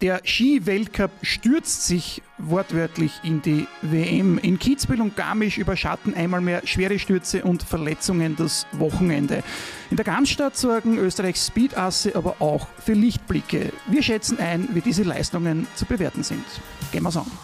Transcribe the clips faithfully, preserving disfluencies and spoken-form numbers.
Der Ski-Weltcup stürzt sich wortwörtlich in die W M. In Kitzbühel und Garmisch überschatten einmal mehr schwere Stürze und Verletzungen das Wochenende. In der Ganzstadt sorgen Österreichs Speedasse aber auch für Lichtblicke. Wir schätzen ein, wie diese Leistungen zu bewerten sind. Gehen wir's an.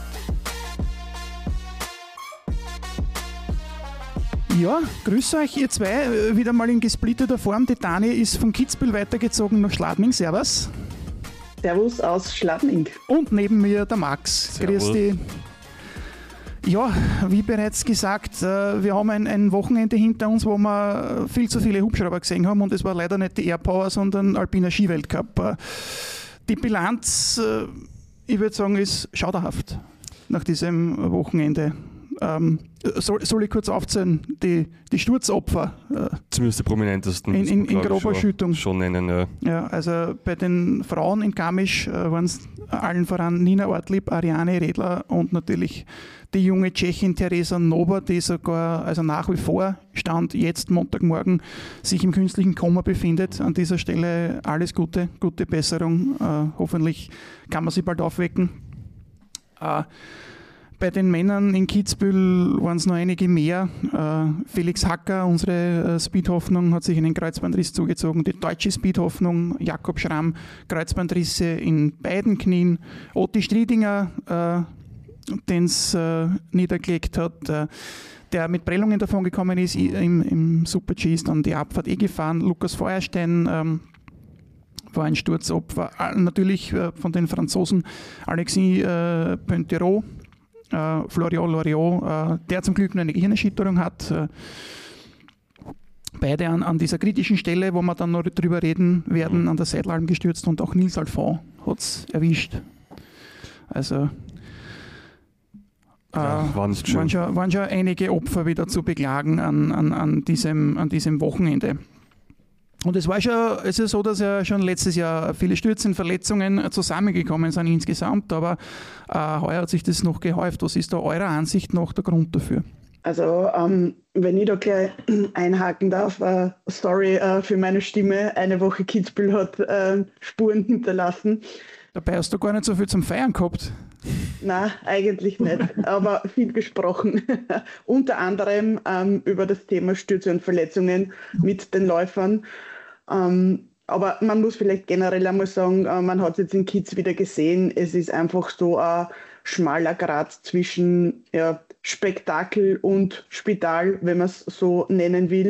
Ja, grüß euch, ihr zwei, wieder mal in gesplitteter Form. Die Dani ist von Kitzbühel weitergezogen nach Schladming. Servus. Servus aus Schladming. Und neben mir der Max. Servus. Grüß dich. Ja, wie bereits gesagt, wir haben ein, ein Wochenende hinter uns, wo wir viel zu viele Hubschrauber gesehen haben und es war leider nicht die Airpower, sondern Alpiner Skiweltcup. Die Bilanz, ich würde sagen, ist schauderhaft nach diesem Wochenende. Ähm, soll, soll ich kurz aufzählen, die, die Sturzopfer? Äh, Zumindest die prominentesten. In, in, in grober schon, Schüttung. Schon nennen, ja. Ja, also bei den Frauen in Garmisch äh, waren es allen voran Nina Ortlieb, Ariane Redler und natürlich die junge Tschechin Teresa Nova, die sogar also nach wie vor, Stand jetzt Montagmorgen, sich im künstlichen Koma befindet. An dieser Stelle alles Gute, gute Besserung. Äh, hoffentlich kann man sie bald aufwecken. Äh, Bei den Männern in Kitzbühel waren es noch einige mehr. Äh, Felix Hacker, unsere äh, Speed-Hoffnung, hat sich einen Kreuzbandriss zugezogen. Die deutsche Speed-Hoffnung, Jakob Schramm, Kreuzbandrisse in beiden Knien. Otti Striedinger, äh, den es äh, niedergelegt hat, äh, der mit Prellungen davon gekommen ist, im, im Super-G ist dann die Abfahrt eh gefahren. Lukas Feuerstein ähm, war ein Sturzopfer. Äh, natürlich äh, von den Franzosen Alexis äh, Pointerot, Uh, Florian Loriot, uh, der zum Glück nur eine Gehirnerschütterung hat. Uh, beide an, an dieser kritischen Stelle, wo wir dann noch drüber reden werden, mhm. an der Seitelalm gestürzt und auch Nils Alphand hat es erwischt. Also ja, uh, waren, schon, waren schon einige Opfer wieder zu beklagen an, an, an, diesem, an diesem Wochenende. Und es war schon, es ist so, dass ja schon letztes Jahr viele Stürze und Verletzungen zusammengekommen sind insgesamt, aber äh, heuer hat sich das noch gehäuft. Was ist da eurer Ansicht nach der Grund dafür? Also ähm, wenn ich da gleich einhaken darf, äh, sorry äh, für meine Stimme, eine Woche Kitzbühel hat äh, Spuren hinterlassen. Dabei hast du gar nicht so viel zum Feiern gehabt. Nein, eigentlich nicht, aber viel gesprochen. Unter anderem ähm, über das Thema Stürze und Verletzungen mit den Läufern. Ähm, aber man muss vielleicht generell einmal sagen, äh, man hat es jetzt in Kiez wieder gesehen, es ist einfach so ein schmaler Grat zwischen ja, Spektakel und Spital, wenn man es so nennen will.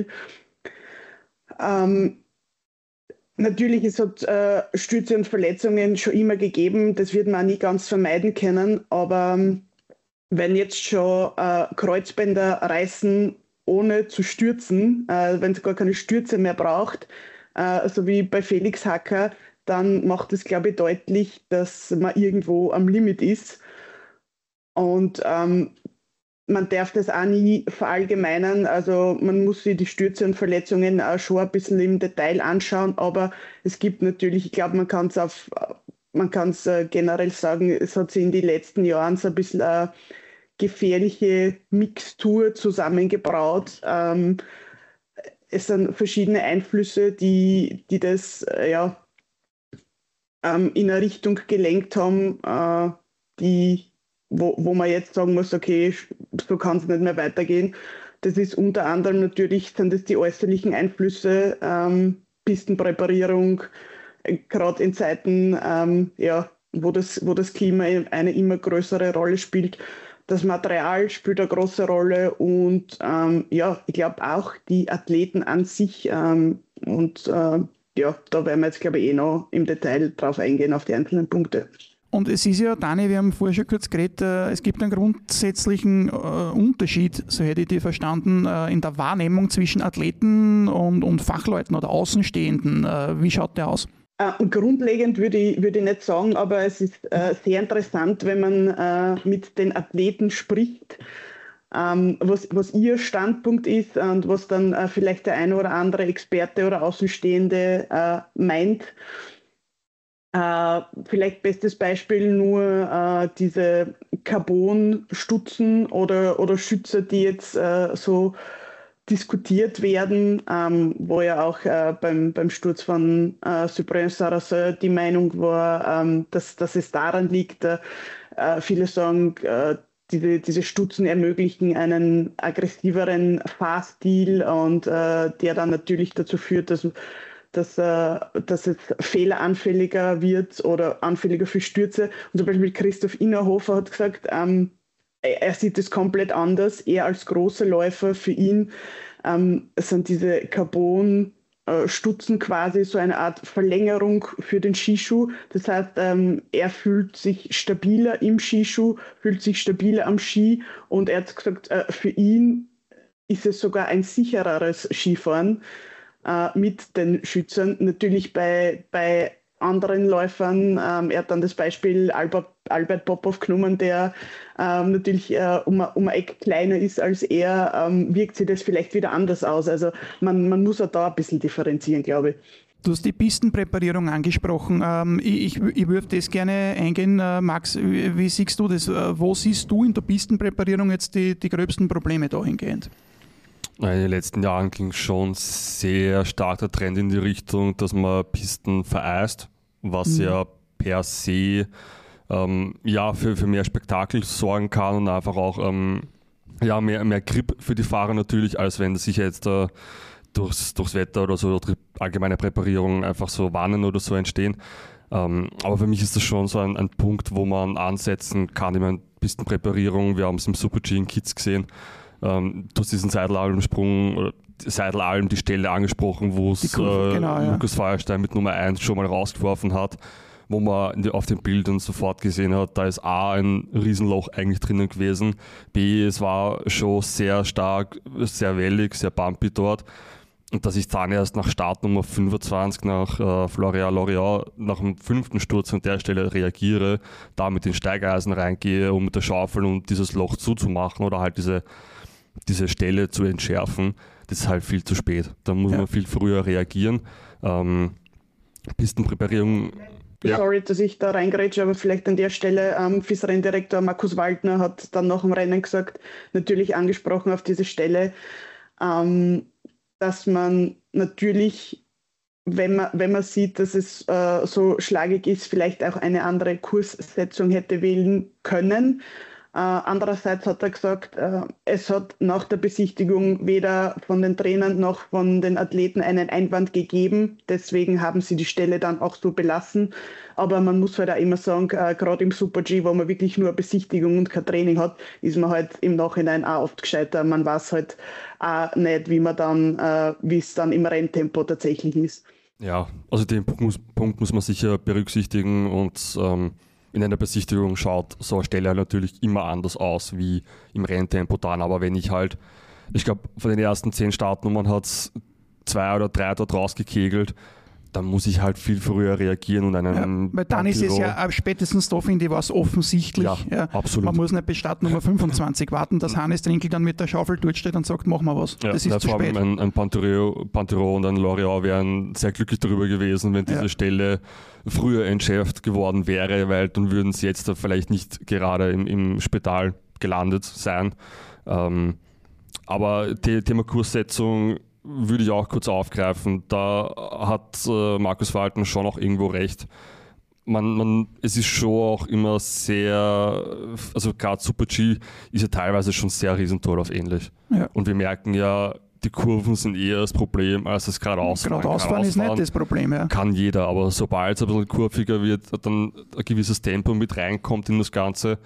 Ähm, Natürlich, es hat äh, Stürze und Verletzungen schon immer gegeben, das wird man auch nie ganz vermeiden können, aber ähm, wenn jetzt schon äh, Kreuzbänder reißen, ohne zu stürzen, äh, wenn es gar keine Stürze mehr braucht, äh, so wie bei Felix Hacker, dann macht es, glaube ich, deutlich, dass man irgendwo am Limit ist. Und ähm, man darf das auch nie verallgemeinern, also man muss sich die Stürze und Verletzungen auch schon ein bisschen im Detail anschauen, aber es gibt natürlich, ich glaube, man kann es auf, man kann es generell sagen, es hat sich in den letzten Jahren so ein bisschen eine gefährliche Mixtur zusammengebraut. Ähm, es sind verschiedene Einflüsse, die, die das äh, ja, ähm, in eine Richtung gelenkt haben, äh, die Wo, wo man jetzt sagen muss, okay, so kann es nicht mehr weitergehen. Das ist unter anderem natürlich, sind das die äußerlichen Einflüsse, ähm, Pistenpräparierung, äh, gerade in Zeiten, ähm, ja, wo das, wo das Klima eine immer größere Rolle spielt. Das Material spielt eine große Rolle und ähm, ja, ich glaube auch die Athleten an sich ähm, und äh, ja, da werden wir jetzt, glaube ich, eh noch im Detail drauf eingehen, auf die einzelnen Punkte. Und es ist ja, Dani, wir haben vorher schon kurz geredet, äh, es gibt einen grundsätzlichen äh, Unterschied, so hätte ich die verstanden, äh, in der Wahrnehmung zwischen Athleten und, und Fachleuten oder Außenstehenden. Äh, wie schaut der aus? Äh, grundlegend würde ich, würde ich nicht sagen, aber es ist äh, sehr interessant, wenn man äh, mit den Athleten spricht, ähm, was, was ihr Standpunkt ist und was dann äh, vielleicht der eine oder andere Experte oder Außenstehende äh, meint. Äh, vielleicht bestes Beispiel nur äh, diese Carbon-Stutzen oder, oder Schützer, die jetzt äh, so diskutiert werden, ähm, wo ja auch äh, beim, beim Sturz von äh, Cyprien Sarrazin die Meinung war, ähm, dass, dass es daran liegt, äh, viele sagen, äh, diese, diese Stutzen ermöglichen einen aggressiveren Fahrstil und äh, der dann natürlich dazu führt, dass, dass, äh, dass es fehleranfälliger wird oder anfälliger für Stürze. Und zum Beispiel Christoph Innerhofer hat gesagt, ähm, er sieht es komplett anders. Er als großer Läufer, für ihn ähm, sind diese Carbon-Stutzen quasi so eine Art Verlängerung für den Skischuh. Das heißt, ähm, er fühlt sich stabiler im Skischuh, fühlt sich stabiler am Ski und er hat gesagt, äh, für ihn ist es sogar ein sichereres Skifahren äh, mit den Schützern. Natürlich bei, bei anderen Läufern, ähm, er hat dann das Beispiel Albert, Albert Popov genommen, der ähm, natürlich äh, um, um ein Eck kleiner ist als er, ähm, wirkt sich das vielleicht wieder anders aus. Also man, man muss auch da ein bisschen differenzieren, glaube ich. Du hast die Pistenpräparierung angesprochen. Ähm, ich, ich, ich würde das gerne eingehen. Äh, Max, wie, wie siehst du das? Äh, wo siehst du in der Pistenpräparierung jetzt die, die gröbsten Probleme dahingehend? In den letzten Jahren ging schon sehr stark der Trend in die Richtung, dass man Pisten vereist, was mhm. ja per se ähm, ja, für, für mehr Spektakel sorgen kann und einfach auch ähm, ja, mehr, mehr Grip für die Fahrer natürlich, als wenn sich jetzt äh, durchs, durchs Wetter oder so oder allgemeine Präparierung einfach so Wannen oder so entstehen. Ähm, aber für mich ist das schon so ein, ein Punkt, wo man ansetzen kann. Ich meine, Pistenpräparierung, wir haben es im Super-G in Kids gesehen. Ähm, du hast diesen Seidelalm-Sprung oder Seidelalm, die Stelle angesprochen, wo es äh, genau, ja. Lukas Feuerstein mit Nummer eins schon mal rausgeworfen hat, wo man auf den Bildern sofort gesehen hat, da ist A, ein Riesenloch eigentlich drinnen gewesen, B, es war schon sehr stark, sehr wellig, sehr bumpy dort und dass ich dann erst nach Startnummer fünfundzwanzig nach äh, Florian Loriot nach dem fünften Sturz an der Stelle reagiere, da mit den Steigeisen reingehe, um mit der Schaufel und dieses Loch zuzumachen oder halt diese diese Stelle zu entschärfen, das ist halt viel zu spät. Da muss ja. man viel früher reagieren. Ähm, Pistenpräparierung. Ja. Sorry, dass ich da reingrätsche, aber vielleicht an der Stelle, ähm, F I S-Renndirektor Markus Waldner hat dann nach dem Rennen gesagt, natürlich angesprochen auf diese Stelle, ähm, dass man natürlich, wenn man, wenn man sieht, dass es äh, so schlagig ist, vielleicht auch eine andere Kurssetzung hätte wählen können. Äh, andererseits hat er gesagt, äh, es hat nach der Besichtigung weder von den Trainern noch von den Athleten einen Einwand gegeben. Deswegen haben sie die Stelle dann auch so belassen. Aber man muss halt auch immer sagen, äh, gerade im Super-G, wo man wirklich nur eine Besichtigung und kein Training hat, ist man halt im Nachhinein auch oft gescheiter. Man weiß halt auch nicht, wie man dann, äh, wie es dann im Renntempo tatsächlich ist. Ja, also den Punkt muss, Punkt muss man sicher berücksichtigen und ähm in einer Besichtigung schaut so eine Stelle natürlich immer anders aus wie im Renntempo dann. Aber wenn ich halt, ich glaube, von den ersten zehn Startnummern hat es zwei oder drei dort rausgekegelt, dann muss ich halt viel früher reagieren und einen. Ja, weil dann ist es ja spätestens da, finde ich, was offensichtlich. Ja, ja, absolut. Man muss nicht bis Startnummer fünfundzwanzig warten, dass Hannes Trinkel dann mit der Schaufel dort steht und sagt, machen wir was. Ja, das ist zu vor spät. allem ein, ein Pantero und ein Loriot wären sehr glücklich darüber gewesen, wenn diese ja. Stelle früher entschärft geworden wäre, weil dann würden sie jetzt da vielleicht nicht gerade im, im Spital gelandet sein. Ähm, aber die, Thema Kurssetzung würde ich auch kurz aufgreifen. Da hat äh, Markus Waldner schon auch irgendwo recht. Man, man, es ist schon auch immer sehr, also gerade Super-G ist ja teilweise schon sehr Riesendorf ähnlich. Ja. Und wir merken ja, die Kurven sind eher das Problem, als das geradeausfahren. Geradeausfahren ist nicht das Problem, ja. Kann jeder, aber sobald es ein bisschen kurviger wird, dann ein gewisses Tempo mit reinkommt in das Ganze,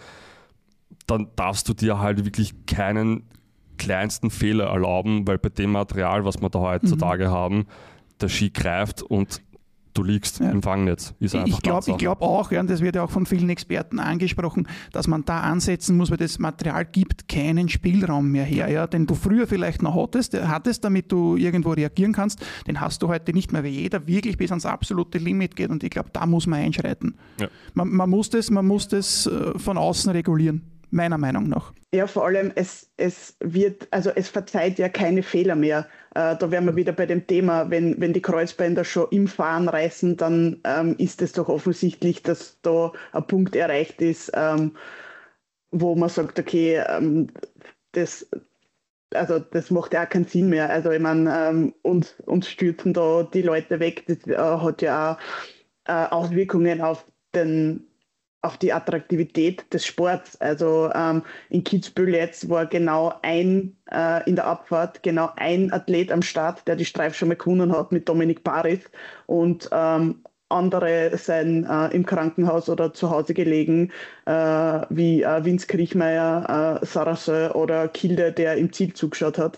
dann darfst du dir halt wirklich keinen kleinsten Fehler erlauben, weil bei dem Material, was wir da heutzutage mhm. haben, der Ski greift und du liegst ja. im Fangnetz. Ist einfach ich glaube glaub auch, ja, und das wird ja auch von vielen Experten angesprochen, dass man da ansetzen muss, weil das Material gibt keinen Spielraum mehr her, ja, den du früher vielleicht noch hattest, hattest, damit du irgendwo reagieren kannst, den hast du heute nicht mehr, weil jeder wirklich bis ans absolute Limit geht und ich glaube, da muss man einschreiten. Ja. Man, man muss das, man muss das von außen regulieren. Meiner Meinung nach. Ja, vor allem, es, es wird, also es verzeiht ja keine Fehler mehr. Äh, da wären wir wieder bei dem Thema, wenn, wenn die Kreuzbänder schon im Fahren reißen, dann ähm, ist es doch offensichtlich, dass da ein Punkt erreicht ist, ähm, wo man sagt, okay, ähm, das, also das macht ja auch keinen Sinn mehr. Also ich meine, ähm, uns, uns stürzen da die Leute weg. Das äh, hat ja auch äh, Auswirkungen auf den auf die Attraktivität des Sports. Also ähm, in Kitzbühel jetzt war genau ein, äh, in der Abfahrt, genau ein Athlet am Start, der die Streif schon mal gewonnen hat mit Dominik Paris, und ähm, andere sind äh, im Krankenhaus oder zu Hause gelegen, äh, wie äh, Vince Kriechmeier, äh, Saracen oder Kilde, der im Ziel zugeschaut hat.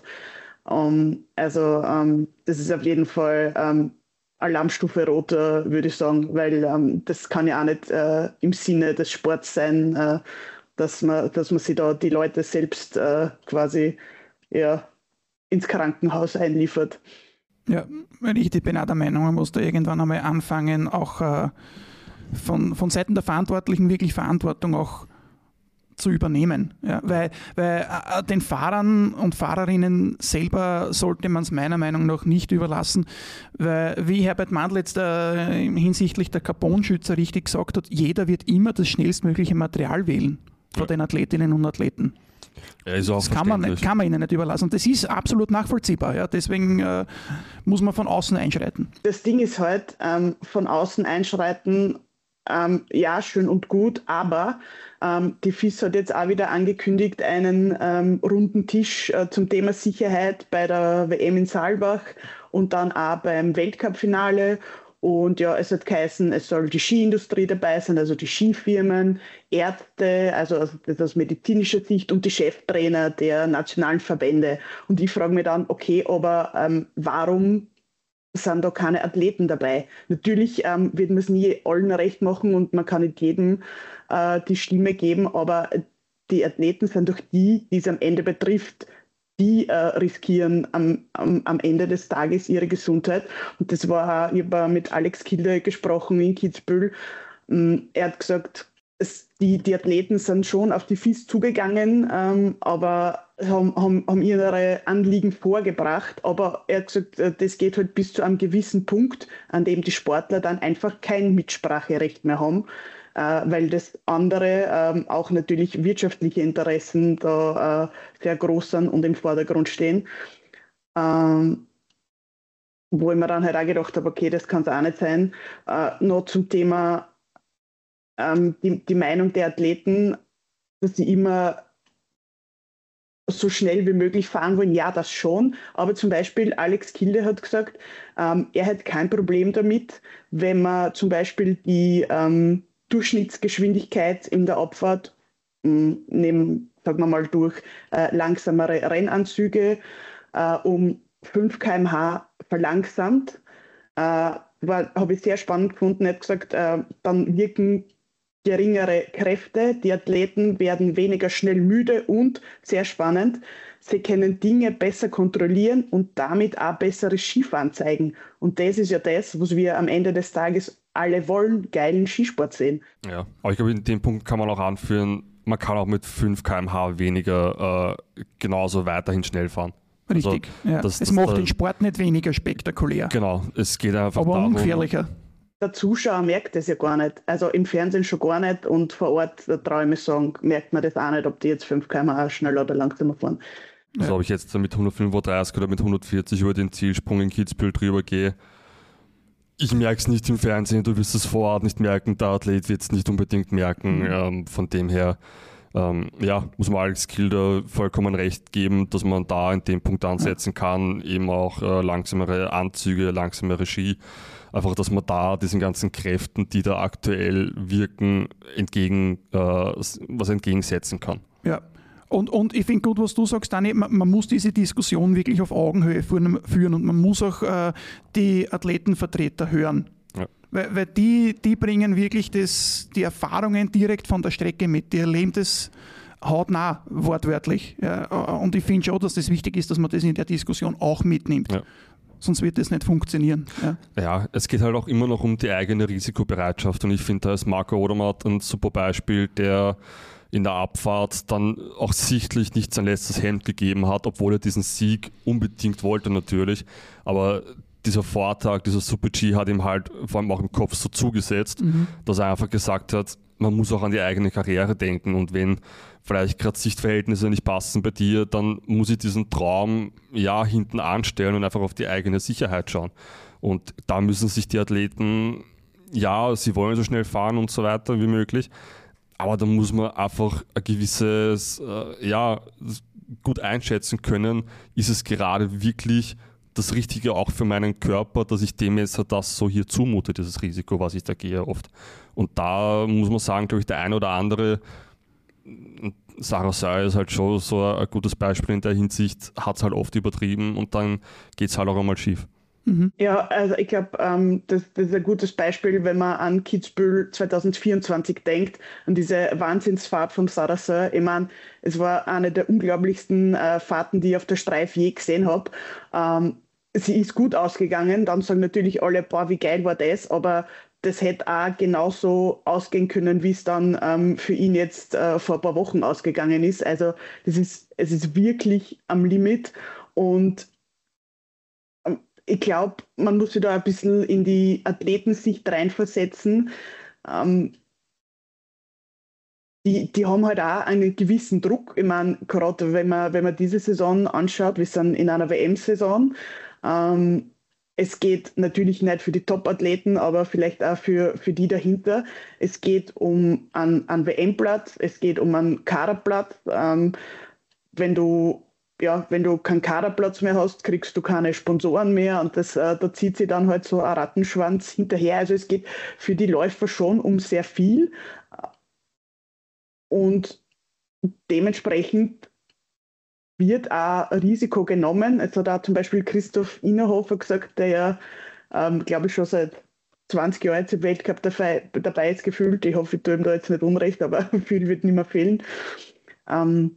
Um, also ähm, das ist auf jeden Fall ähm, Alarmstufe Rot, äh, würde ich sagen, weil ähm, das kann ja auch nicht äh, im Sinne des Sports sein, äh, dass man, dass man sich da die Leute selbst äh, quasi ja, ins Krankenhaus einliefert. Ja, ich bin auch der Meinung, man muss da irgendwann einmal anfangen, auch äh, von, von Seiten der Verantwortlichen wirklich Verantwortung auch zu übernehmen. Ja, weil weil äh, den Fahrern und Fahrerinnen selber sollte man es meiner Meinung nach nicht überlassen, weil, wie Herbert Mandl jetzt äh, hinsichtlich der Carbonschützer richtig gesagt hat, jeder wird immer das schnellstmögliche Material wählen von ja. den Athletinnen und Athleten. Ja, ist auch das kann man, nicht, kann man ihnen nicht überlassen. Und das ist absolut nachvollziehbar. Ja. Deswegen äh, muss man von außen einschreiten. Das Ding ist halt, ähm, von außen einschreiten, ähm, ja, schön und gut, aber ähm, die F I S hat jetzt auch wieder angekündigt, einen ähm, runden Tisch äh, zum Thema Sicherheit bei der W M in Saalbach und dann auch beim Weltcup-Finale. Und ja, es hat geheißen, es soll die Skiindustrie dabei sein, also die Skifirmen, Ärzte, also das aus medizinischer Sicht und die Cheftrainer der nationalen Verbände. Und ich frage mich dann, okay, aber ähm, warum sind da keine Athleten dabei? Natürlich ähm, wird man es nie allen recht machen und man kann nicht jedem äh, die Stimme geben, aber die Athleten sind doch die, die es am Ende betrifft. Die äh, riskieren am, am, am Ende des Tages ihre Gesundheit. Und das war, ich habe mit Alex Kilde gesprochen in Kitzbühel. Ähm, er hat gesagt, es, die, die Athleten sind schon auf die F I S zugegangen, ähm, aber haben, haben, haben ihre Anliegen vorgebracht. Aber er hat gesagt, das geht halt bis zu einem gewissen Punkt, an dem die Sportler dann einfach kein Mitspracherecht mehr haben, äh, weil das andere, ähm, auch natürlich wirtschaftliche Interessen da äh, sehr groß sind und im Vordergrund stehen. Ähm, wo ich mir dann halt auch gedacht habe, okay, das kann es auch nicht sein. Äh, noch zum Thema ähm, die, die Meinung der Athleten, dass sie immer so schnell wie möglich fahren wollen, ja, das schon. Aber zum Beispiel Alex Kilde hat gesagt, ähm, er hat kein Problem damit, wenn man zum Beispiel die ähm, Durchschnittsgeschwindigkeit in der Abfahrt mh, neben, sagen wir mal, durch äh, langsamere Rennanzüge äh, um fünf Kilometer pro Stunde verlangsamt. Äh, habe ich sehr spannend gefunden. Er hat gesagt, äh, dann wirken geringere Kräfte, die Athleten werden weniger schnell müde und, sehr spannend, sie können Dinge besser kontrollieren und damit auch besseres Skifahren zeigen. Und das ist ja das, was wir am Ende des Tages alle wollen, geilen Skisport sehen. Ja, aber ich glaube, in dem Punkt kann man auch anführen, man kann auch mit fünf Kilometer pro Stunde weniger äh, genauso weiterhin schnell fahren. Richtig, also, ja. Das, es das, macht das, den Sport nicht weniger spektakulär. Genau, es geht einfach aber darum... ungefährlicher. Der Zuschauer merkt das ja gar nicht. Also im Fernsehen schon gar nicht und vor Ort, da traue ich mich sagen, merkt man das auch nicht, ob die jetzt fünf Kilometer pro Stunde schneller oder langsamer fahren. Also ja. Ob ich jetzt mit hundertfünfunddreißig oder mit hundertvierzig über den Zielsprung in Kitzbühel drüber gehe, ich merke es nicht im Fernsehen, du wirst es vor Ort nicht merken, der Athlet wird es nicht unbedingt merken. Mhm. Ähm, von dem her ähm, ja, muss man Alex Kilde vollkommen recht geben, dass man da in dem Punkt ansetzen mhm. kann, eben auch äh, langsamere Anzüge, langsamere Ski. Einfach, dass man da diesen ganzen Kräften, die da aktuell wirken, entgegen, äh, was entgegensetzen kann. Ja, und, und ich finde gut, was du sagst, Dani, man, man muss diese Diskussion wirklich auf Augenhöhe führen, führen und man muss auch äh, die Athletenvertreter hören. Ja. Weil, weil die, die bringen wirklich das, die Erfahrungen direkt von der Strecke mit, die erleben das hautnah, wortwörtlich. Ja, und ich finde schon, dass das wichtig ist, dass man das in der Diskussion auch mitnimmt. Ja. Sonst wird das nicht funktionieren. Ja. ja, es geht halt auch immer noch um die eigene Risikobereitschaft und ich finde, da ist Marco Odermatt ein super Beispiel, der in der Abfahrt dann auch sichtlich nicht sein letztes Hemd gegeben hat, obwohl er diesen Sieg unbedingt wollte natürlich, aber dieser Vortag, dieser Super-G hat ihm halt vor allem auch im Kopf so zugesetzt, mhm. dass er einfach gesagt hat, man muss auch an die eigene Karriere denken und wenn vielleicht gerade Sichtverhältnisse nicht passen bei dir, dann muss ich diesen Traum ja hinten anstellen und einfach auf die eigene Sicherheit schauen. Und da müssen sich die Athleten, ja, sie wollen so schnell fahren und so weiter wie möglich, aber da muss man einfach ein gewisses, äh, ja, gut einschätzen können, ist es gerade wirklich das Richtige auch für meinen Körper, dass ich dem jetzt das so hier zumute, dieses Risiko, was ich da gehe oft. Und da muss man sagen, glaube ich, der eine oder andere, Sarah Seier ist halt schon so ein gutes Beispiel in der Hinsicht, hat es halt oft übertrieben und dann geht es halt auch einmal schief. Mhm. Ja, also ich glaube, ähm, das, das ist ein gutes Beispiel, wenn man an Kitzbühel zwanzig vierundzwanzig denkt, an diese Wahnsinnsfahrt von Sarah Seier. Ich meine, es war eine der unglaublichsten äh, Fahrten, die ich auf der Streif je gesehen habe. Ähm, sie ist gut ausgegangen, dann sagen natürlich alle, boah, wie geil war das, aber das hätte auch genauso ausgehen können, wie es dann ähm, für ihn jetzt äh, vor ein paar Wochen ausgegangen ist. Also das ist, es ist wirklich am Limit und ähm, ich glaube, man muss sich da ein bisschen in die Athletensicht reinversetzen. Ähm, die, die haben halt auch einen gewissen Druck. Ich meine, gerade wenn man, wenn man diese Saison anschaut, wir sind in einer W M-Saison, ähm, es geht natürlich nicht für die Top-Athleten, aber vielleicht auch für, für die dahinter. Es geht um einen, einen W M-Platz, es geht um einen Kaderplatz. Ähm, wenn du ja, wenn du keinen Kaderplatz mehr hast, kriegst du keine Sponsoren mehr und das, äh, da zieht sich dann halt so ein Rattenschwanz hinterher. Also es geht für die Läufer schon um sehr viel und dementsprechend wird auch ein Risiko genommen. Es hat auch zum Beispiel Christoph Innerhofer gesagt, der ja, ähm, glaube ich, schon seit zwanzig Jahren jetzt im Weltcup dabei, dabei ist gefühlt. Ich hoffe, ich tue ihm da jetzt nicht unrecht, aber viel wird nicht mehr fehlen. Ähm,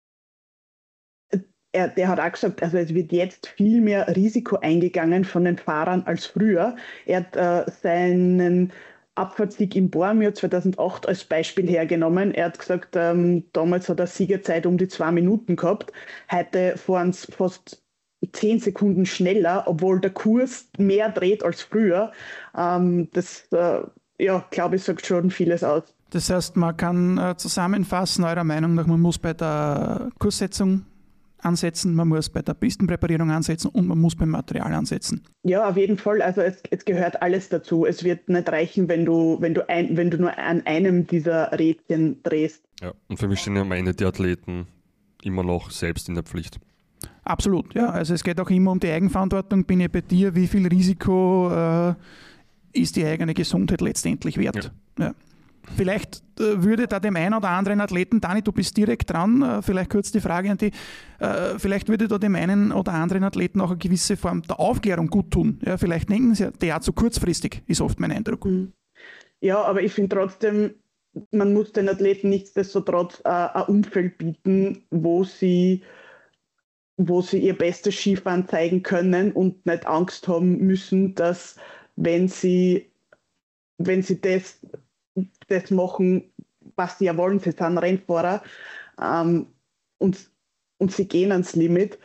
er, der hat auch gesagt, also es wird jetzt viel mehr Risiko eingegangen von den Fahrern als früher. Er hat äh, seinen Abfahrtssieg in Bormio zweitausendacht als Beispiel hergenommen. Er hat gesagt, ähm, damals hat er Siegerzeit um die zwei Minuten gehabt. Heute fahren es fast zehn Sekunden schneller, obwohl der Kurs mehr dreht als früher. Ähm, das, äh, ja, glaube ich, sagt schon vieles aus. Das heißt, man kann äh, zusammenfassen, eurer Meinung nach, man muss bei der Kurssetzung ansetzen, man muss bei der Pistenpräparierung ansetzen und man muss beim Material ansetzen. Ja, auf jeden Fall. Also es, es gehört alles dazu. Es wird nicht reichen, wenn du, wenn du, ein, wenn du nur an einem dieser Rädchen drehst. Ja, und für mich stehen am Ende die Athleten immer noch selbst in der Pflicht. Absolut, ja. Also es geht auch immer um die Eigenverantwortung. Bin ich bei dir, wie viel Risiko äh, ist die eigene Gesundheit letztendlich wert? Ja. Ja. Vielleicht äh, würde da dem einen oder anderen Athleten, Dani, du bist direkt dran, äh, vielleicht kurz die Frage an dich, äh, vielleicht würde da dem einen oder anderen Athleten auch eine gewisse Form der Aufklärung gut tun. Ja, vielleicht denken sie, der ja zu kurzfristig, ist oft mein Eindruck. Ja, aber ich finde trotzdem, man muss den Athleten nichtsdestotrotz äh, ein Umfeld bieten, wo sie, wo sie ihr bestes Skifahren zeigen können und nicht Angst haben müssen, dass wenn sie, wenn sie das das machen, was sie ja wollen, sie sind Rennfahrer ähm, und, und sie gehen ans Limit,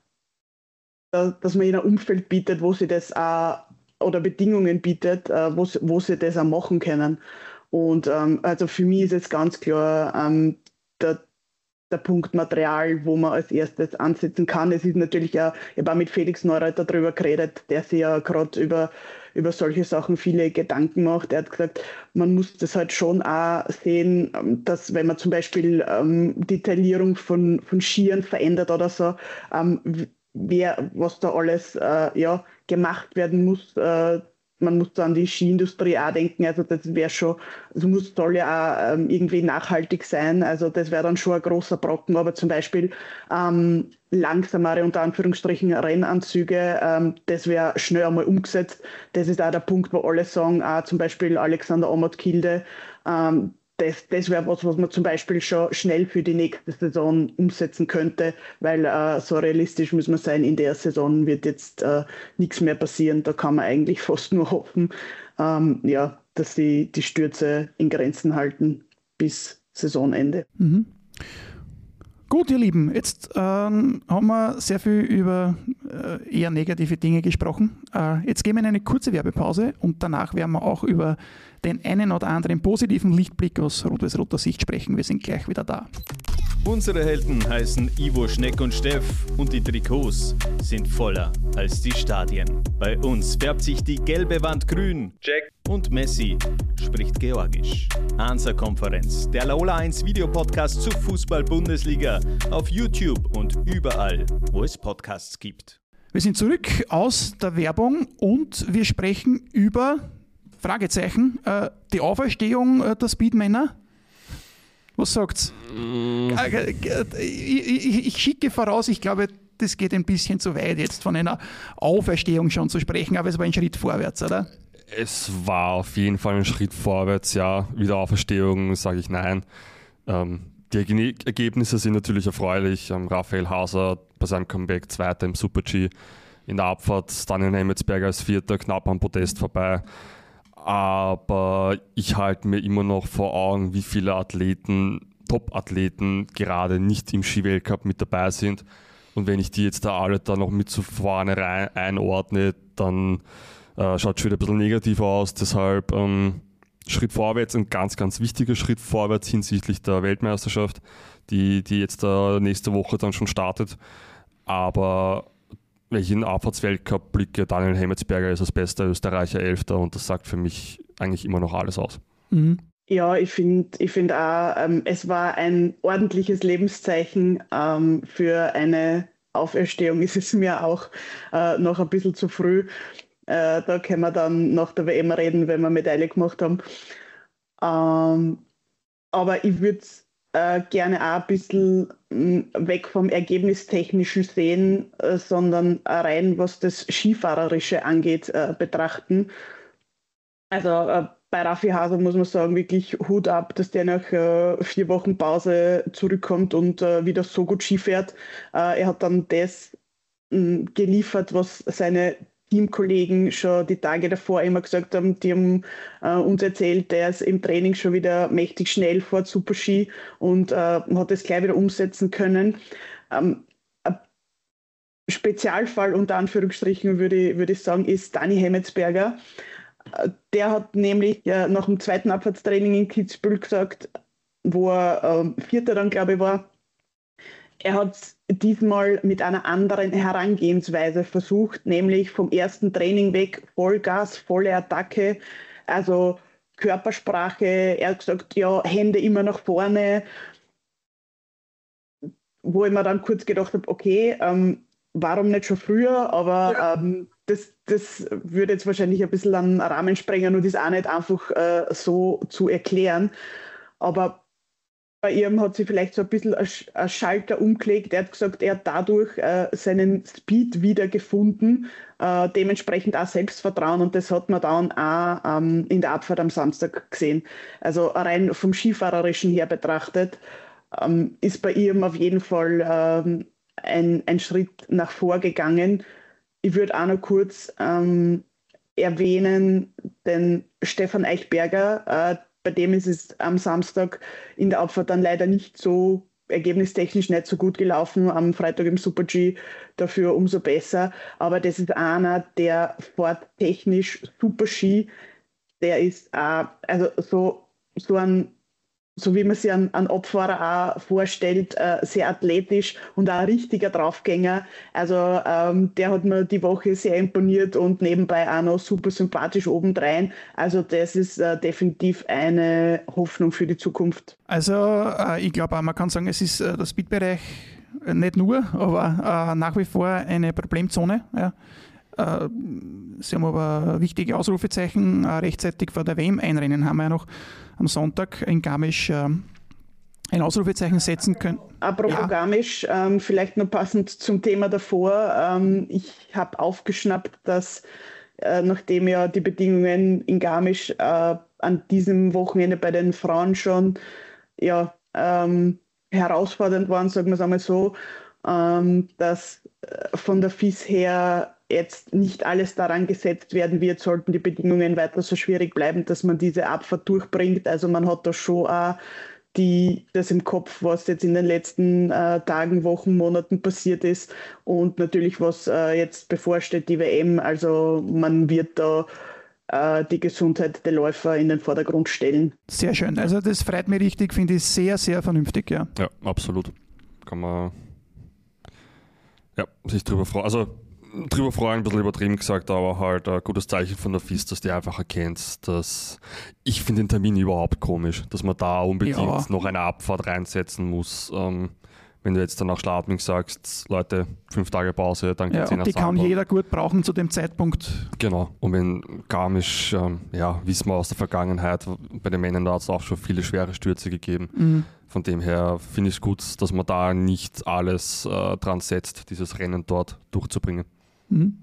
da, dass man ihnen ein Umfeld bietet, wo sie das auch, oder Bedingungen bietet, äh, wo, wo sie das auch machen können. Und ähm, also für mich ist es ganz klar ähm, der, der Punkt Material, wo man als erstes ansetzen kann. Es ist natürlich auch, ich habe auch mit Felix Neureuter darüber geredet, der sich ja gerade über über solche Sachen viele Gedanken macht. Er hat gesagt, man muss das halt schon auch sehen, dass wenn man zum Beispiel ähm, die Taillierung von, von Skiern verändert oder so, ähm, wer, was da alles äh, ja, gemacht werden muss, äh, man muss da an die Skiindustrie auch denken, also das wäre schon, es muss, soll ja auch ähm, irgendwie nachhaltig sein, also das wäre dann schon ein großer Brocken, aber zum Beispiel ähm, langsamere, unter Anführungsstrichen, Rennanzüge, ähm, das wäre schnell einmal umgesetzt. Das ist auch der Punkt, wo alle sagen, auch zum Beispiel Alexander Amott-Kilde, ähm, das, das wäre was, was man zum Beispiel schon schnell für die nächste Saison umsetzen könnte, weil äh, so realistisch muss man sein, in der Saison wird jetzt äh, nichts mehr passieren. Da kann man eigentlich fast nur hoffen, ähm, ja, dass sie die Stürze in Grenzen halten bis Saisonende. Mhm. Gut, ihr Lieben, jetzt ähm, haben wir sehr viel über äh, eher negative Dinge gesprochen. Äh, jetzt gehen wir in eine kurze Werbepause und danach werden wir auch über den einen oder anderen positiven Lichtblick aus rot-weiß-roter Sicht sprechen. Wir sind gleich wieder da. Unsere Helden heißen Ivo, Schneck und Steff und die Trikots sind voller als die Stadien. Bei uns färbt sich die gelbe Wand grün. Jack und Messi spricht Georgisch. Hansa-Konferenz, der Laola eins Videopodcast zur Fußball-Bundesliga auf YouTube und überall, wo es Podcasts gibt. Wir sind zurück aus der Werbung und wir sprechen über, Fragezeichen, äh, die Auferstehung äh, der Speedmänner. Was sagt's? Mm. Ich, ich, ich schicke voraus, ich glaube, das geht ein bisschen zu weit, jetzt von einer Auferstehung schon zu sprechen, aber es war ein Schritt vorwärts, oder? Es war auf jeden Fall ein Schritt vorwärts, ja. Wiederauferstehung sage ich nein. Ähm, die Ergebnisse sind natürlich erfreulich. Ähm, Raphael Hauser bei seinem Comeback Zweiter im Super-G. In der Abfahrt Daniel Hemmetsberger als Vierter, knapp am Podest vorbei. Aber ich halte mir immer noch vor Augen, wie viele Athleten, Top-Athleten gerade nicht im Ski-Weltcup mit dabei sind. Und wenn ich die jetzt da alle da noch mit zu vorne rein einordne, dann äh, schaut es schon wieder ein bisschen negativer aus. Deshalb ähm, Schritt vorwärts, ein ganz, ganz wichtiger Schritt vorwärts hinsichtlich der Weltmeisterschaft, die, die jetzt äh, nächste Woche dann schon startet. Aber wenn ich in den Abfahrtsweltcup blicke, Daniel Hemmetsberger ist als bester Österreicher Elfter und das sagt für mich eigentlich immer noch alles aus. Mhm. Ja, ich finde ich find auch, ähm, es war ein ordentliches Lebenszeichen. Ähm, für eine Auferstehung ist es mir auch äh, noch ein bisschen zu früh. Äh, da können wir dann nach der W M reden, wenn wir Medaille gemacht haben. Ähm, aber ich würde es äh, gerne auch ein bisschen mh, weg vom Ergebnistechnischen sehen, äh, sondern rein was das Skifahrerische angeht, äh, betrachten. Also äh, bei Raffi Haser muss man sagen, wirklich Hut ab, dass der nach äh, vier Wochen Pause zurückkommt und äh, wieder so gut Ski fährt. Äh, er hat dann das mh, geliefert, was seine Teamkollegen schon die Tage davor immer gesagt haben. Die haben äh, uns erzählt, der ist im Training schon wieder mächtig schnell, fährt Super-Ski und äh, hat das gleich wieder umsetzen können. Ähm, ein Spezialfall unter Anführungsstrichen würde ich, würde ich sagen, ist Dani Hemmetsberger. Der hat nämlich äh, nach dem zweiten Abfahrtstraining in Kitzbühel gesagt, wo er äh, Vierter dann, glaube ich, war, er hat es diesmal mit einer anderen Herangehensweise versucht, nämlich vom ersten Training weg, Vollgas, volle Attacke, also Körpersprache. Er hat gesagt, ja, Hände immer nach vorne, wo ich mir dann kurz gedacht habe, okay, ähm, warum nicht schon früher, aber ja. ähm, das, das würde jetzt wahrscheinlich ein bisschen an den Rahmen sprengen und ist auch nicht einfach äh, so zu erklären. Aber bei ihm hat sie vielleicht so ein bisschen ein Schalter umgelegt. Er hat gesagt, er hat dadurch äh, seinen Speed wiedergefunden, äh, dementsprechend auch Selbstvertrauen und das hat man dann auch ähm, in der Abfahrt am Samstag gesehen. Also rein vom Skifahrerischen her betrachtet ähm, ist bei ihm auf jeden Fall ähm, ein, ein Schritt nach vor gegangen. Ich würde auch noch kurz ähm, erwähnen, den Stefan Eichberger, äh, bei dem ist es am Samstag in der Abfahrt dann leider nicht so ergebnistechnisch nicht so gut gelaufen, am Freitag im Super-G dafür umso besser. Aber das ist einer, der fährt technisch Super-Ski, der ist äh, also so, so ein so wie man sich einen, einen Abfahrer auch vorstellt, äh, sehr athletisch und auch ein richtiger Draufgänger. Also ähm, der hat mir die Woche sehr imponiert und nebenbei auch noch super sympathisch obendrein. Also das ist äh, definitiv eine Hoffnung für die Zukunft. Also äh, ich glaube auch, man kann sagen, es ist äh, der Speedbereich äh, nicht nur, aber äh, nach wie vor eine Problemzone. Ja. Äh, sie haben aber wichtige Ausrufezeichen äh, rechtzeitig vor der W M. Ein Rennen haben wir ja noch am Sonntag in Garmisch äh, ein Ausrufezeichen setzen können. Apropos ja. Garmisch, ähm, vielleicht noch passend zum Thema davor. Ähm, ich habe aufgeschnappt, dass äh, nachdem ja die Bedingungen in Garmisch äh, an diesem Wochenende bei den Frauen schon ja, ähm, herausfordernd waren, sagen wir es einmal so, ähm, dass äh, von der F I S her jetzt nicht alles daran gesetzt werden wird, sollten die Bedingungen weiter so schwierig bleiben, dass man diese Abfahrt durchbringt. Also man hat da schon auch die das im Kopf, was jetzt in den letzten äh, Tagen, Wochen, Monaten passiert ist und natürlich was äh, jetzt bevorsteht, die W M. Also man wird da äh, die Gesundheit der Läufer in den Vordergrund stellen. Sehr schön. Also das freut mich richtig, finde ich sehr, sehr vernünftig. Ja, ja, absolut. Kann man ja, sich drüber freuen. Also drüber freuen, ein bisschen übertrieben gesagt, aber halt ein gutes Zeichen von der F I S, dass die einfach erkennt, dass ich finde den Termin überhaupt komisch, dass man da unbedingt ja. noch eine Abfahrt reinsetzen muss. Ähm, wenn du jetzt dann nach Schladming sagst, Leute, fünf Tage Pause, dann geht's ja, und die kann jeder gut brauchen zu dem Zeitpunkt. Genau. Und wenn Garmisch, ähm, ja, wissen wir aus der Vergangenheit, bei den Männern da hat es auch schon viele schwere Stürze gegeben. Mhm. Von dem her finde ich es gut, dass man da nicht alles äh, dran setzt, dieses Rennen dort durchzubringen. Mhm.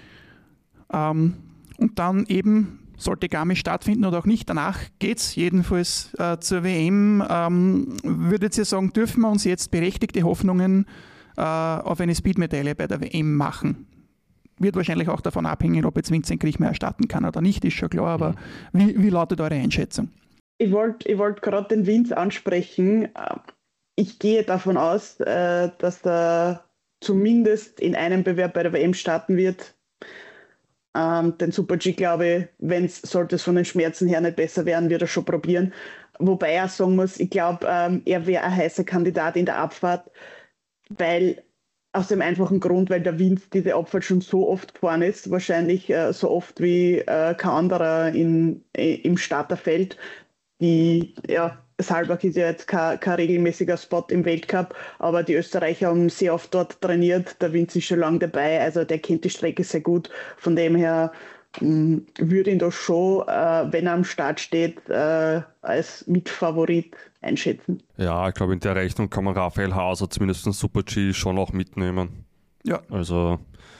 Ähm, und dann eben, sollte Garmisch stattfinden oder auch nicht, danach geht es jedenfalls äh, zur W M. Ähm, würdet ihr sagen, dürfen wir uns jetzt berechtigte Hoffnungen äh, auf eine Speedmedaille bei der W M machen? Wird wahrscheinlich auch davon abhängen, ob jetzt Vincent Kriechmeier starten kann oder nicht, ist schon klar, aber mhm. wie, wie lautet eure Einschätzung? Ich wollte ich wollt gerade den Vince ansprechen. Ich gehe davon aus, äh, dass er zumindest in einem Bewerb bei der W M starten wird. Ähm, den Super-G, glaube ich, wenn es, sollte es von den Schmerzen her nicht besser werden, wird er schon probieren. Wobei er sagen muss, ich glaube, ähm, er wäre ein heißer Kandidat in der Abfahrt, weil aus dem einfachen Grund, weil der Vince diese Abfahrt schon so oft gefahren ist, wahrscheinlich äh, so oft wie äh, kein anderer in, äh, im Starterfeld. Die, ja, Saalbach ist ja jetzt kein, kein regelmäßiger Spot im Weltcup, aber die Österreicher haben sehr oft dort trainiert. Der Vince ist schon lange dabei, also der kennt die Strecke sehr gut. Von dem her mh, würde ihn da schon, äh, wenn er am Start steht, äh, als Mitfavorit einschätzen. Ja, ich glaube, in der Rechnung kann man Raphael Hauser zumindest den Super-G schon auch mitnehmen. Ja. Also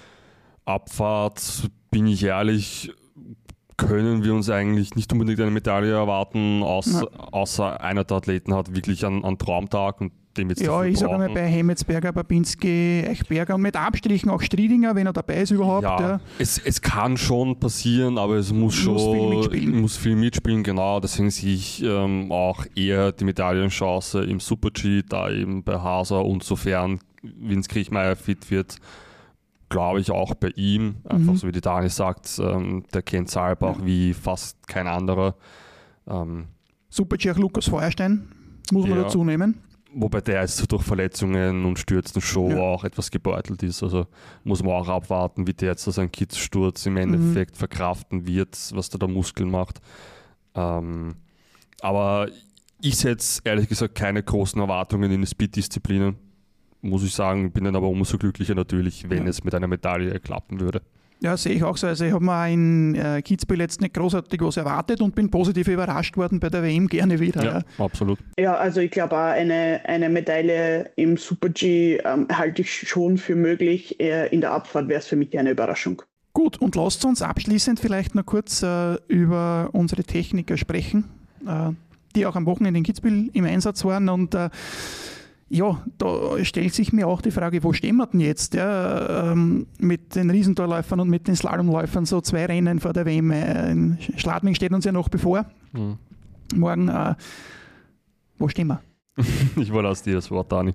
Abfahrt, bin ich ehrlich, können wir uns eigentlich nicht unbedingt eine Medaille erwarten, außer, außer einer der Athleten hat wirklich einen, einen Traumtag und dem jetzt ja, ich sage mal bei Hemmetsberger, Babinski, Eichberger und mit Abstrichen auch Striedinger, wenn er dabei ist überhaupt. Ja, ja. Es, es kann schon passieren, aber es muss schon muss viel mitspielen. Muss viel mitspielen, genau. Deswegen sehe ich ähm, auch eher die Medaillenchance im Super-G, da eben bei Hauser und sofern Vince Kriechmeier fit wird, glaube ich auch bei ihm, einfach mhm. so wie die Dani sagt, ähm, der kennt Saalbach ja. wie fast kein anderer. Ähm, Super-G auch Lukas Feuerstein, muss man ja, dazu nehmen. Wobei der jetzt durch Verletzungen und Stürzen schon ja. auch etwas gebeutelt ist. Also muss man auch abwarten, wie der jetzt so seinen Kitzsturz im Endeffekt mhm. verkraften wird, was der da Muskeln macht. Ähm, aber ich setze ehrlich gesagt keine großen Erwartungen in die Speed-Disziplinen. Muss ich sagen, bin dann aber umso glücklicher natürlich, wenn ja. es mit einer Medaille klappen würde. Ja, sehe ich auch so. Also ich habe mir in äh, Kitzbühel jetzt nicht großartig was erwartet und bin positiv überrascht worden bei der W M, gerne wieder. Ja, ja. absolut. Ja, also ich glaube auch eine, eine Medaille im Super-G ähm, halte ich schon für möglich. Äh, in der Abfahrt wäre es für mich eine Überraschung. Gut, und lasst uns abschließend vielleicht noch kurz äh, über unsere Techniker sprechen, äh, die auch am Wochenende in Kitzbühel im Einsatz waren und äh, ja, da stellt sich mir auch die Frage, wo stehen wir denn jetzt? Ja, ähm, mit den Riesentorläufern und mit den Slalomläufern, so zwei Rennen vor der W M. In Schladming steht uns ja noch bevor. Mhm. Morgen, äh, wo stehen wir? Ich überlasse dir das Wort, Dani.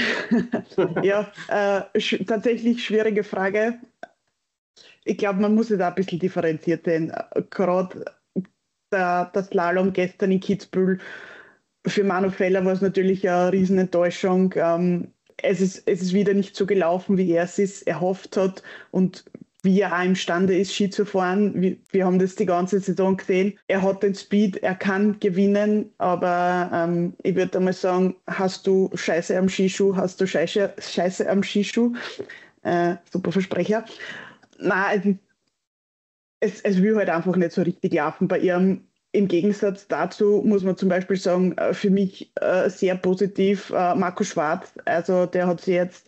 Ja, äh, sch- tatsächlich schwierige Frage. Ich glaube, man muss es da ein bisschen differenziert sehen. Gerade der, der Slalom gestern in Kitzbühel, für Manu Feller war es natürlich eine Riesenenttäuschung. Ähm, es, ist, es ist wieder nicht so gelaufen, wie er es ist, erhofft hat und wie er auch imstande ist, Ski zu fahren. Wir, wir haben das die ganze Saison gesehen. Er hat den Speed, er kann gewinnen, aber ähm, ich würde einmal sagen, hast du Scheiße am Skischuh, hast du Scheiße, Scheiße am Skischuh. Äh, super Versprecher. Nein, es, es will halt einfach nicht so richtig laufen bei ihrem. Im Gegensatz dazu muss man zum Beispiel sagen, für mich äh, sehr positiv äh, Marco Schwarz. Also der hat sich jetzt,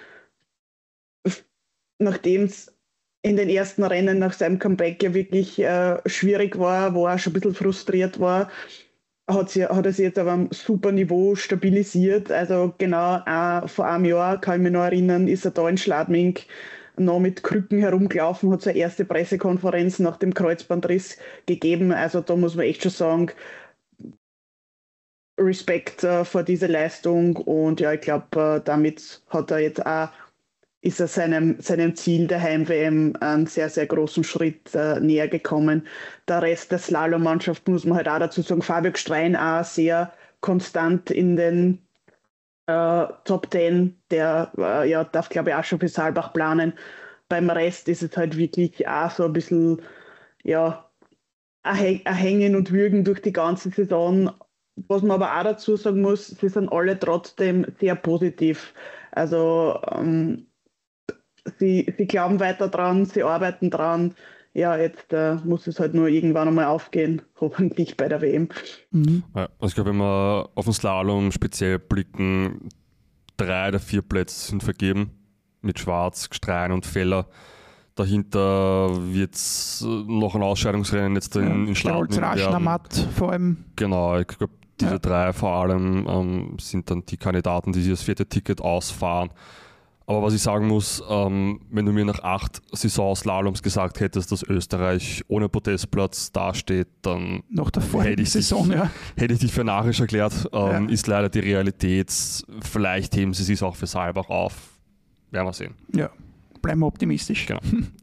nachdem es in den ersten Rennen nach seinem Comeback ja wirklich äh, schwierig war, wo er schon ein bisschen frustriert war, hat, sie, hat er sich jetzt auf einem super Niveau stabilisiert. Also genau äh, vor einem Jahr, kann ich mich noch erinnern, ist er da in Schladming noch mit Krücken herumgelaufen, hat seine erste Pressekonferenz nach dem Kreuzbandriss gegeben. Also da muss man echt schon sagen, Respekt äh, vor dieser Leistung und ja, ich glaube, äh, damit hat er jetzt auch, ist er seinem, seinem Ziel der Heim-W M einen sehr, sehr großen Schritt äh, näher gekommen. Der Rest der Slalom-Mannschaft, muss man halt auch dazu sagen, Fabio Gstrein auch sehr konstant in den äh, Top Ten, der äh, ja, darf glaube ich auch schon für Saalbach planen. Beim Rest ist es halt wirklich auch so ein bisschen, ja, ein Hängen und Würgen durch die ganze Saison. Was man aber auch dazu sagen muss, sie sind alle trotzdem sehr positiv. Also ähm, sie, sie glauben weiter dran, sie arbeiten dran. Ja, jetzt äh, muss es halt nur irgendwann einmal aufgehen, hoffentlich bei der W M. Mhm. Ja, also ich glaube, wenn wir auf den Slalom speziell blicken, drei der vier Plätze sind vergeben mit Schwarz, Gstrein und Feller. Dahinter wird es noch ein Ausscheidungsrennen jetzt in, ja, in Schladming werden. Vor allem. Genau, ich glaube, diese ja. drei vor allem ähm, sind dann die Kandidaten, die sich das vierte Ticket ausfahren. Aber was ich sagen muss, ähm, wenn du mir nach acht Saison-Slaloms gesagt hättest, dass Österreich ohne Podestplatz dasteht, dann Nach der hätte, ich Saison, dich, ja. hätte ich dich für narrisch erklärt. Ähm, ja. Ist leider die Realität. Vielleicht heben sie es auch für Saalbach auf. Werden wir sehen. Ja, bleiben wir optimistisch. Genau.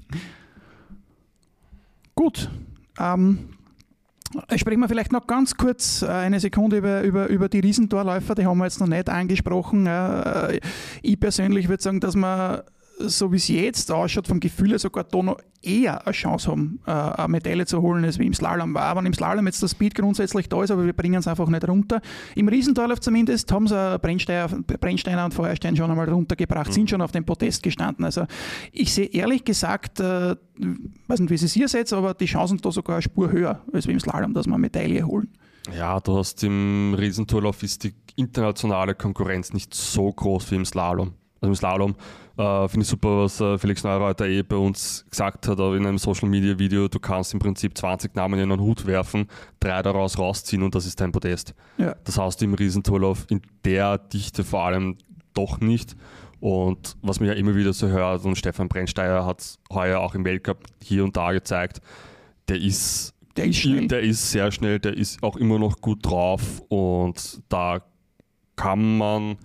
Gut. Ähm, sprechen wir vielleicht noch ganz kurz äh, eine Sekunde über, über, über die Riesentorläufer, die haben wir jetzt noch nicht angesprochen. Äh, ich persönlich würde sagen, dass man, so wie es jetzt ausschaut, vom Gefühl her sogar da noch eher eine Chance haben, äh, eine Medaille zu holen, als wie im Slalom war. Wenn im Slalom jetzt der Speed grundsätzlich da ist, aber wir bringen es einfach nicht runter. Im Riesentorlauf zumindest haben sie Brennsteiner, Brennsteiner und Feuerstein schon einmal runtergebracht, mhm. sind schon auf dem Podest gestanden. Also ich sehe ehrlich gesagt, äh, weiß nicht, wie Sie es hier seht, aber die Chancen da sogar eine Spur höher, als wie im Slalom, dass wir eine Medaille holen. Ja, du hast im Riesentorlauf ist die internationale Konkurrenz nicht so groß wie im Slalom. Also im Slalom äh, finde ich super, was äh, Felix Neureuter eh bei uns gesagt hat, in einem Social-Media-Video, du kannst im Prinzip zwanzig Namen in einen Hut werfen, drei daraus rausziehen und das ist dein Podest. Ja. Das hast du im Riesentorlauf in der Dichte vor allem doch nicht. Und was man ja immer wieder so hört, und Stefan Brennsteiner hat es heuer auch im Weltcup hier und da gezeigt, der ist, der ist schnell. Der ist sehr schnell, der ist auch immer noch gut drauf und da kann man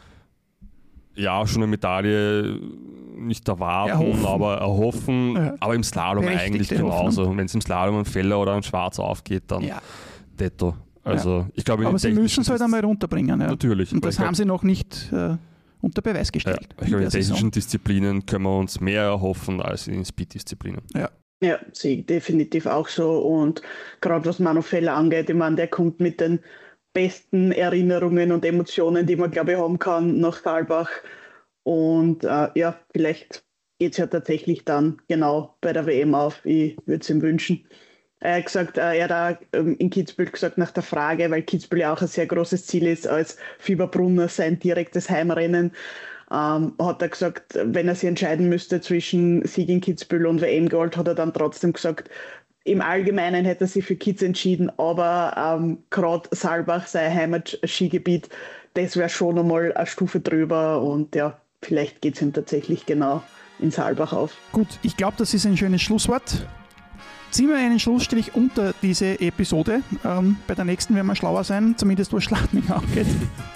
ja schon eine Medaille nicht erwarten, erhoffen. aber erhoffen. Ja. Aber im Slalom eigentlich genauso. Wenn es im Slalom ein Feller oder ein Schwarz aufgeht, dann ja. detto. Also, ja. ich glaube, aber sie müssen es halt einmal runterbringen. Ja. Natürlich. Und das haben sie noch nicht äh, unter Beweis gestellt. Ja. Ich glaube, in technischen Saison. Disziplinen können wir uns mehr erhoffen als in Speed-Disziplinen. Ja. Ja, sehe ich definitiv auch so. Und gerade was Manu Feller angeht, ich meine, der kommt mit den besten Erinnerungen und Emotionen, die man, glaube ich, haben kann nach Saalbach. Und äh, ja, vielleicht geht es ja tatsächlich dann genau bei der W M auf. Ich würde es ihm wünschen. Er hat gesagt, äh, er hat auch ähm, in Kitzbühel gesagt nach der Frage, weil Kitzbühel ja auch ein sehr großes Ziel ist, als Fieberbrunner sein direktes Heimrennen, ähm, hat er gesagt, wenn er sich entscheiden müsste zwischen Sieg in Kitzbühel und W M-Gold, hat er dann trotzdem gesagt, im Allgemeinen hätte er sich für Kiez entschieden, aber ähm, gerade Saalbach, sein Heimatskigebiet, das wäre schon einmal eine Stufe drüber und ja, vielleicht geht es ihm tatsächlich genau in Saalbach auf. Gut, ich glaube, das ist ein schönes Schlusswort. Ziehen wir einen Schlussstrich unter diese Episode. Ähm, bei der nächsten werden wir schlauer sein, zumindest was Schladming angeht.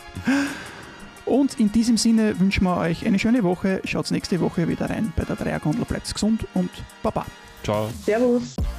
Und in diesem Sinne wünschen wir euch eine schöne Woche. Schaut nächste Woche wieder rein bei der Dreiergondel. Bleibt gesund und Baba. Ciao. Servus.